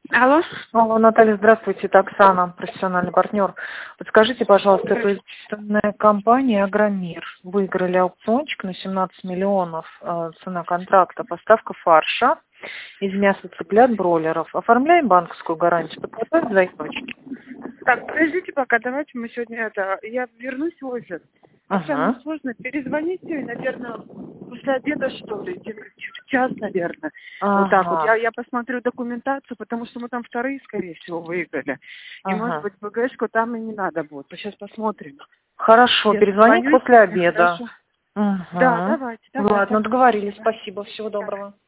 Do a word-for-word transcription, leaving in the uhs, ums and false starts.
Алло. Алло, Наталья, здравствуйте, это Оксана, профессиональный партнер. Подскажите, пожалуйста, это отечественная компания «Агромир». Выиграли аукциончик на семнадцать миллионов, э, цена контракта, поставка фарша из мяса цыплят, бройлеров. Оформляем банковскую гарантию, подготовить заявочки. Так, подождите пока, давайте мы сегодня это... Я вернусь в офис. Оксана, Ага. ну сложно, перезвоните, наверное, после обеда, что ли, где-то через час, наверное. Ага. Вот так вот. Я, я посмотрю документацию, потому что мы там вторые, скорее всего, выиграли. И, может Ага. быть, БГшку там и не надо будет. Сейчас посмотрим. Хорошо, Я перезвонить созвонюсь с после вами, обеда. хорошо? Да, Угу. давайте, давайте. Ладно, договорились. Спасибо. Спасибо, всего Так. доброго.